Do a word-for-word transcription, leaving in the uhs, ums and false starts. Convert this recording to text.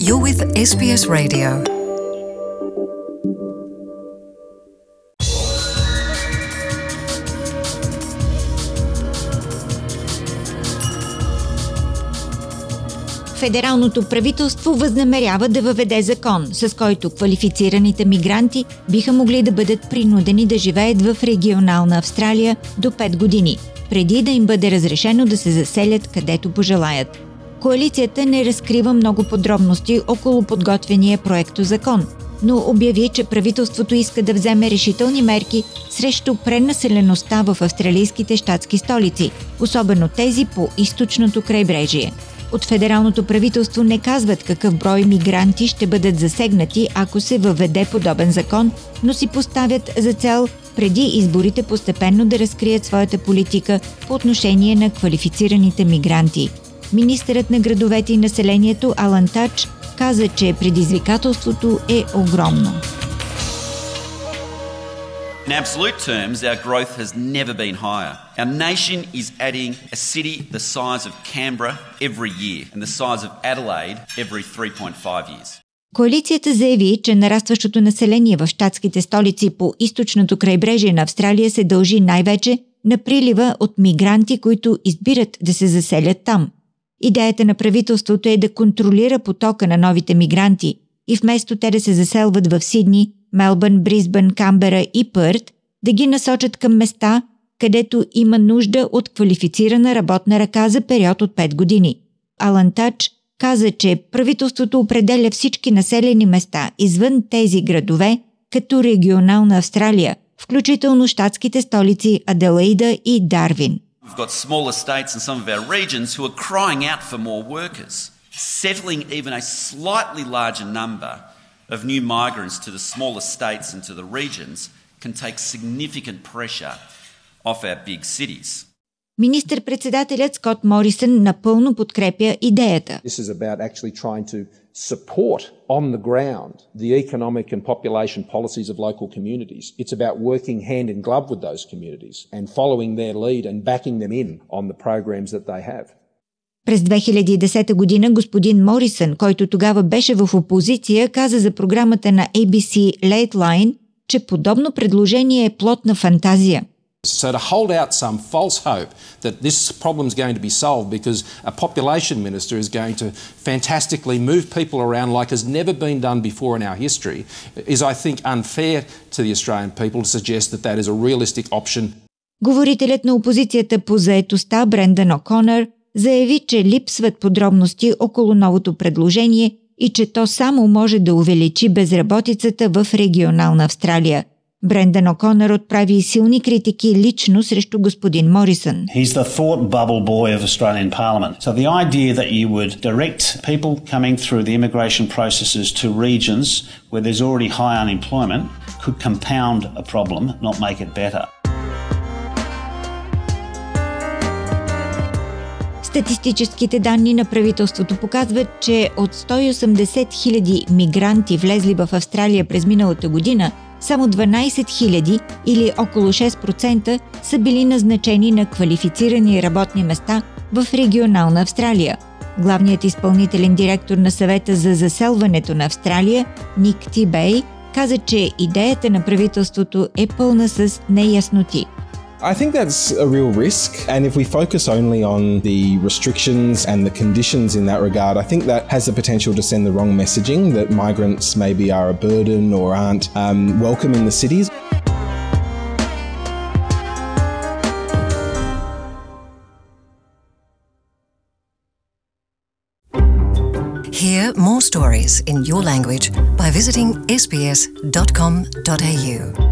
You're with ес би ес Radio. Федералното правителство възнамерява да въведе закон, с който квалифицираните мигранти биха могли да бъдат принудени да живеят в регионална Австралия до пет години, преди да им бъде разрешено да се заселят където пожелаят. Коалицията не разкрива много подробности около подготвения проектозакон, но обяви, че правителството иска да вземе решителни мерки срещу пренаселеността в австралийските щатски столици, особено тези по източното крайбрежие. От федералното правителство не казват какъв брой мигранти ще бъдат засегнати, ако се въведе подобен закон, но си поставят за цел преди изборите постепенно да разкрият своята политика по отношение на квалифицираните мигранти. Министърът на градовете и населението Алан Тач каза, че предизвикателството е огромно. In absolute terms, our growth has never been higher. Our nation is adding a city the size of Canberra every year and the size of Adelaide every three point five years. Коалицията заяви, че нарастващото население в щатските столици по източното крайбрежие на Австралия се дължи най-вече на прилива от мигранти, които избират да се заселят там. Идеята на правителството е да контролира потока на новите мигранти и вместо те да се заселват в Сидни, Мелбърн, Бризбън, Камбера и Пърт, да ги насочат към места, където има нужда от квалифицирана работна ръка за период от пет години. Алан Тач каза, че правителството определя всички населени места извън тези градове като регионална Австралия, включително щатските столици Аделаида и Дарвин. We've got smaller states in some of our regions who are crying out for more workers. Settling even a slightly larger number of new migrants to the smaller states and to the regions can take significant pressure off our big cities. Министър-председателят Скот Морисън напълно подкрепя идеята. This is about actually trying to support on the ground the economic and population policies of local communities. It's about working hand in glove with those communities and following their lead and backing them in on the programs that they have. През две хиляди и десета година господин Морисън, който тогава беше в опозиция, каза за програмата на Ей Би Си Lateline, че подобно предложение е плод на фантазия. So to hold out some false hope that this problem is going to be solved because a population minister is going to fantastically move people around like has never been done before in our history is, I think, unfair to the Australian people to suggest that that is a realistic option. Говорителят на опозицията по заетостта Брендан О'Конър заяви, че липсват подробности около новото предложение и че то само може да увеличи безработицата в регионална Австралия. Брендан О'Конър отправи силни критики лично срещу господин Морисън. He's the thought bubble boy of Australian Parliament. So the idea that you would direct people coming through the immigration processes to regions where there's already high unemployment could compound a problem, not make it better. Статистическите данни на правителството показват, че от сто и осемдесет хиляди мигранти влезли в Австралия през миналата година, само дванадесет хиляди или около шест процента са били назначени на квалифицирани работни места в регионална Австралия. Главният изпълнителен директор на съвета за заселването на Австралия, Ник Тибей, каза, че идеята на правителството е пълна с неясноти. I think that's a real risk, and if we focus only on the restrictions and the conditions in that regard, I think that has the potential to send the wrong messaging that migrants maybe are a burden or aren't um, welcome in the cities. Hear more stories in your language by visiting ес би ес dot com dot a u.